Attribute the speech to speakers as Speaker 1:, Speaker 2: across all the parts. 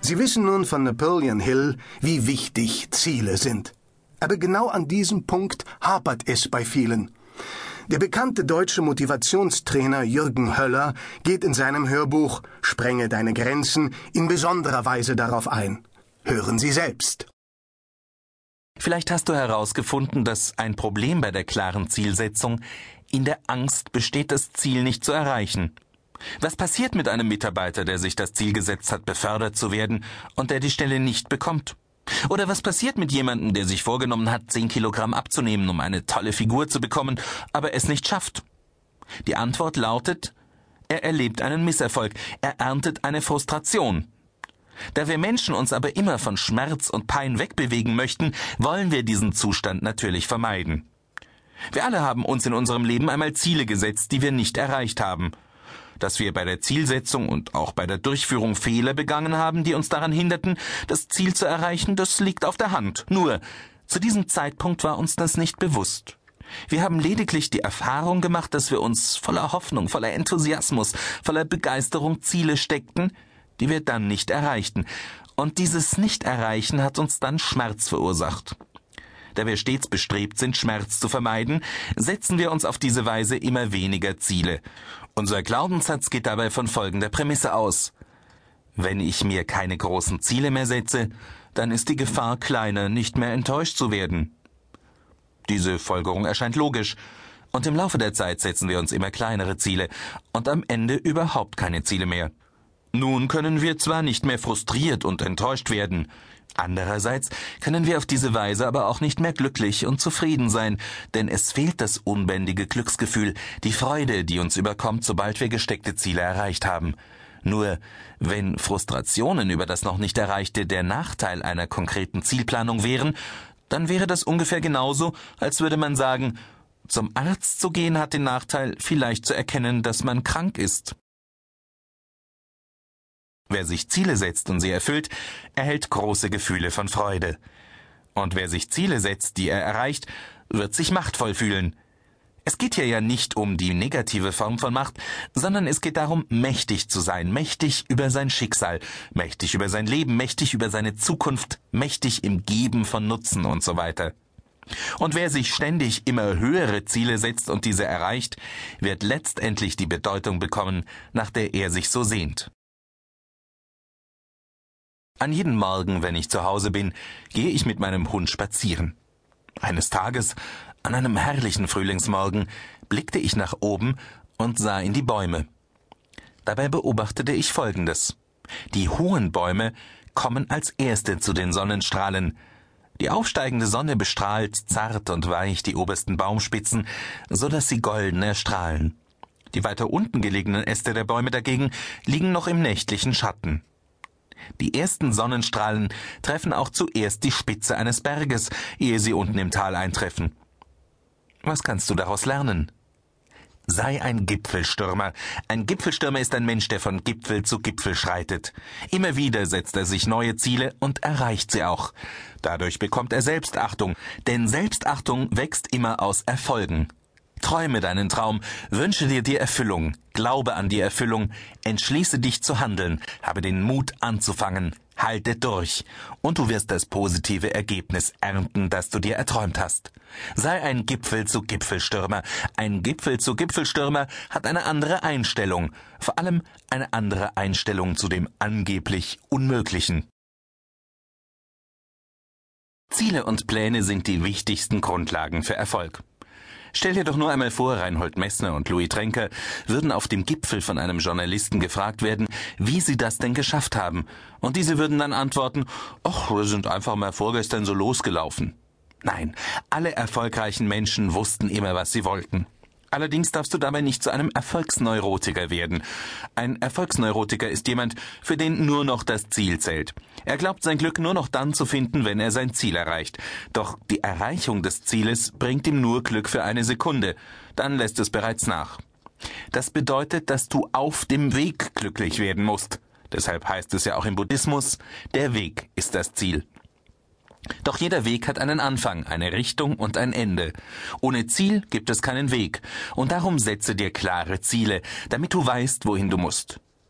Speaker 1: Sie wissen nun von Napoleon Hill, wie wichtig Ziele sind. Aber genau an diesem Punkt hapert es bei vielen. Der bekannte deutsche Motivationstrainer Jürgen Höller geht in seinem Hörbuch »Sprenge deine Grenzen« in besonderer Weise darauf ein. Hören Sie selbst.
Speaker 2: Vielleicht hast du herausgefunden, dass ein Problem bei der klaren Zielsetzung in der Angst besteht, das Ziel nicht zu erreichen. Was passiert mit einem Mitarbeiter, der sich das Ziel gesetzt hat, befördert zu werden und der die Stelle nicht bekommt? Oder was passiert mit jemandem, der sich vorgenommen hat, 10 Kilogramm abzunehmen, um eine tolle Figur zu bekommen, aber es nicht schafft? Die Antwort lautet, er erlebt einen Misserfolg, er erntet eine Frustration. Da wir Menschen uns aber immer von Schmerz und Pein wegbewegen möchten, wollen wir diesen Zustand natürlich vermeiden. Wir alle haben uns in unserem Leben einmal Ziele gesetzt, die wir nicht erreicht haben. Dass wir bei der Zielsetzung und auch bei der Durchführung Fehler begangen haben, die uns daran hinderten, das Ziel zu erreichen, das liegt auf der Hand. Nur, zu diesem Zeitpunkt war uns das nicht bewusst. Wir haben lediglich die Erfahrung gemacht, dass wir uns voller Hoffnung, voller Enthusiasmus, voller Begeisterung Ziele steckten, die wir dann nicht erreichten. Und dieses Nicht-Erreichen hat uns dann Schmerz verursacht. Da wir stets bestrebt sind, Schmerz zu vermeiden, setzen wir uns auf diese Weise immer weniger Ziele. Unser Glaubenssatz geht dabei von folgender Prämisse aus. Wenn ich mir keine großen Ziele mehr setze, dann ist die Gefahr kleiner, nicht mehr enttäuscht zu werden. Diese Folgerung erscheint logisch. Und im Laufe der Zeit setzen wir uns immer kleinere Ziele und am Ende überhaupt keine Ziele mehr. Nun können wir zwar nicht mehr frustriert und enttäuscht werden, andererseits können wir auf diese Weise aber auch nicht mehr glücklich und zufrieden sein, denn es fehlt das unbändige Glücksgefühl, die Freude, die uns überkommt, sobald wir gesteckte Ziele erreicht haben. Nur, wenn Frustrationen über das noch nicht Erreichte der Nachteil einer konkreten Zielplanung wären, dann wäre das ungefähr genauso, als würde man sagen, zum Arzt zu gehen hat den Nachteil, vielleicht zu erkennen, dass man krank ist. Wer sich Ziele setzt und sie erfüllt, erhält große Gefühle von Freude. Und wer sich Ziele setzt, die er erreicht, wird sich machtvoll fühlen. Es geht hier ja nicht um die negative Form von Macht, sondern es geht darum, mächtig zu sein, mächtig über sein Schicksal, mächtig über sein Leben, mächtig über seine Zukunft, mächtig im Geben von Nutzen und so weiter. Und wer sich ständig immer höhere Ziele setzt und diese erreicht, wird letztendlich die Bedeutung bekommen, nach der er sich so sehnt. An jedem Morgen, wenn ich zu Hause bin, gehe ich mit meinem Hund spazieren. Eines Tages, an einem herrlichen Frühlingsmorgen, blickte ich nach oben und sah in die Bäume. Dabei beobachtete ich Folgendes. Die hohen Bäume kommen als erste zu den Sonnenstrahlen. Die aufsteigende Sonne bestrahlt zart und weich die obersten Baumspitzen, so dass sie golden erstrahlen. Die weiter unten gelegenen Äste der Bäume dagegen liegen noch im nächtlichen Schatten. Die ersten Sonnenstrahlen treffen auch zuerst die Spitze eines Berges, ehe sie unten im Tal eintreffen. Was kannst du daraus lernen? Sei ein Gipfelstürmer. Ein Gipfelstürmer ist ein Mensch, der von Gipfel zu Gipfel schreitet. Immer wieder setzt er sich neue Ziele und erreicht sie auch. Dadurch bekommt er Selbstachtung, denn Selbstachtung wächst immer aus Erfolgen. Träume deinen Traum, wünsche dir die Erfüllung, glaube an die Erfüllung, entschließe dich zu handeln, habe den Mut anzufangen, halte durch und du wirst das positive Ergebnis ernten, das du dir erträumt hast. Sei ein Gipfel-zu-Gipfelstürmer. Ein Gipfel-zu-Gipfelstürmer hat eine andere Einstellung, vor allem eine andere Einstellung zu dem angeblich Unmöglichen. Ziele und Pläne sind die wichtigsten Grundlagen für Erfolg. Stell dir doch nur einmal vor, Reinhold Messner und Louis Trenker würden auf dem Gipfel von einem Journalisten gefragt werden, wie sie das denn geschafft haben. Und diese würden dann antworten, ach, wir sind einfach mal vorgestern so losgelaufen. Nein, alle erfolgreichen Menschen wussten immer, was sie wollten. Allerdings darfst du dabei nicht zu einem Erfolgsneurotiker werden. Ein Erfolgsneurotiker ist jemand, für den nur noch das Ziel zählt. Er glaubt, sein Glück nur noch dann zu finden, wenn er sein Ziel erreicht. Doch die Erreichung des Zieles bringt ihm nur Glück für eine Sekunde. Dann lässt es bereits nach. Das bedeutet, dass du auf dem Weg glücklich werden musst. Deshalb heißt es ja auch im Buddhismus, der Weg ist das Ziel. Doch jeder Weg hat einen Anfang, eine Richtung und ein Ende. Ohne Ziel gibt es keinen Weg. Und darum setze dir klare Ziele, damit du weißt, wohin du musst.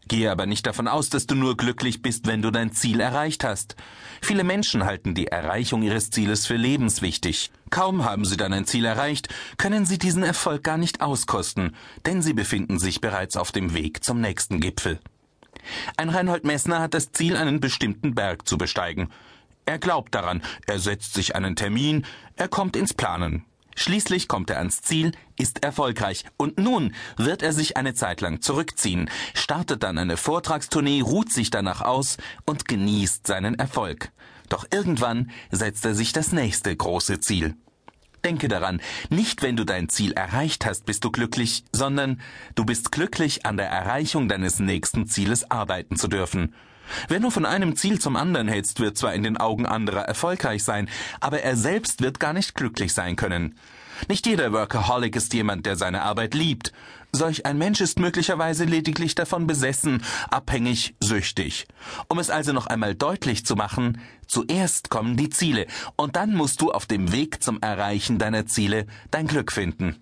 Speaker 2: Gehe aber nicht davon aus, dass du nur glücklich bist, wenn du dein Ziel erreicht hast. Viele Menschen halten die Erreichung ihres Zieles für lebenswichtig. Kaum haben sie dann ein Ziel erreicht, können sie diesen Erfolg gar nicht auskosten, denn sie befinden sich bereits auf dem Weg zum nächsten Gipfel. Ein Reinhold Messner hat das Ziel, einen bestimmten Berg zu besteigen. Er glaubt daran, er setzt sich einen Termin, er kommt ins Planen. Schließlich kommt er ans Ziel, ist erfolgreich und nun wird er sich eine Zeit lang zurückziehen, startet dann eine Vortragstournee, ruht sich danach aus und genießt seinen Erfolg. Doch irgendwann setzt er sich das nächste große Ziel. Denke daran, nicht wenn du dein Ziel erreicht hast, bist du glücklich, sondern du bist glücklich, an der Erreichung deines nächsten Zieles arbeiten zu dürfen. Wer nur von einem Ziel zum anderen hetzt, wird zwar in den Augen anderer erfolgreich sein, aber er selbst wird gar nicht glücklich sein können. Nicht jeder Workaholic ist jemand, der seine Arbeit liebt. Solch ein Mensch ist möglicherweise lediglich davon besessen, abhängig, süchtig. Um es also noch einmal deutlich zu machen, zuerst kommen die Ziele, und dann musst du auf dem Weg zum Erreichen deiner Ziele dein Glück finden.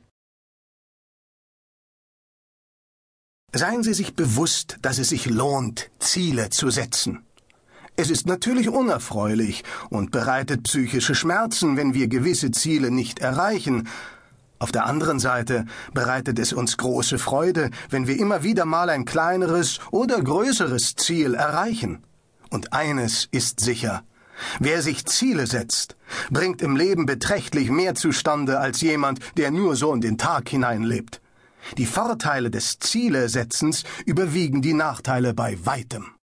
Speaker 1: Seien Sie sich bewusst, dass es sich lohnt, Ziele zu setzen. Es ist natürlich unerfreulich und bereitet psychische Schmerzen, wenn wir gewisse Ziele nicht erreichen. Auf der anderen Seite bereitet es uns große Freude, wenn wir immer wieder mal ein kleineres oder größeres Ziel erreichen. Und eines ist sicher: Wer sich Ziele setzt, bringt im Leben beträchtlich mehr zustande als jemand, der nur so in den Tag hineinlebt. Die Vorteile des Zielesetzens überwiegen die Nachteile bei weitem.